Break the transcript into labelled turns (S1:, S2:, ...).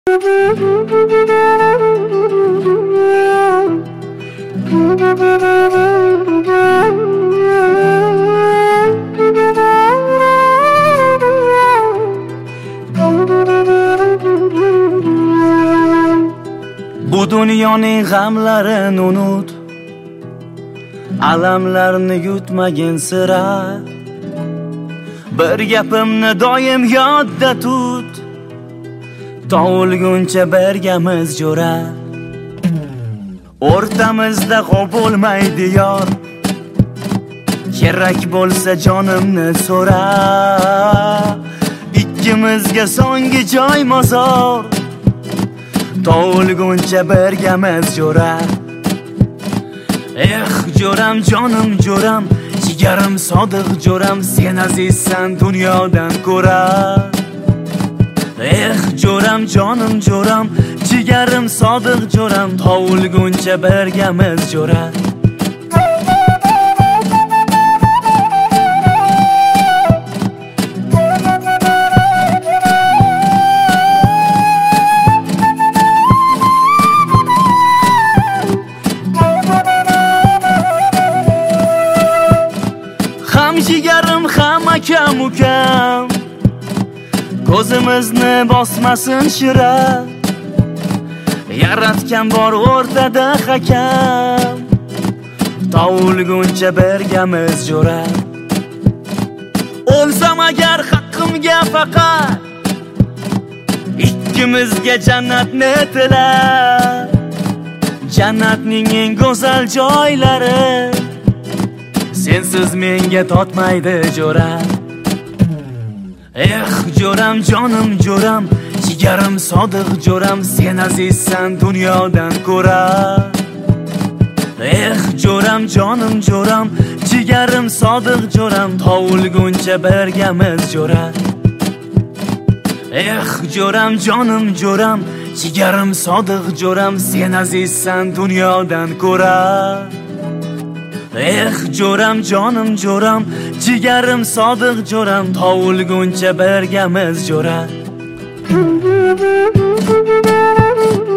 S1: Bu dunyoning g'amlarini unut, alamlarni yutmagin sira. Bir gapimni doim yodda tut, tug'ilguncha birgamiz jo'ra. O'rtamizda qo'l bo'lmaydi yor, kerak bo'lsa jonimni so'ra. Ikkimizga so'nggi joy mozor, tug'ilguncha birgamiz jo'ra. Jo'ram jonim jo'ram, jigarim sodiq jo'ram, sen azizsan dunyodan ko'ra. Jo'ram jonim jo'ram, jigarim sodiq jo'ram, tug'ilguncha birgamiz jo'ra. Jigarim ham akam ukam, ko'zimizni bosmasin shira. Yaratgan bor o'rtada hakam, tug'ilguncha birgamiz jo'ra. O'lsam agar haqqimga faqat ikkimizga jannatni tila. Jannatning eng go'zal joylari sensiz menga totmaydi jo'ra. Jo'ram jonim jo'ram, jigarim sodiq jo'ram, sen azizsan dunyodan ko'ra. Jo'ram jonim jo'ram, jigarim sodiq jo'ram, tug'ilguncha birgamiz jo'ra. Jo'ram jonim jo'ram, jigarim sodiq jo'ram, sen azizsan dunyodan ko'ra. Jo'ram jonim jo'ram, jigarim sodiq jo'ram, tug'ilguncha birgamiz jo'ra.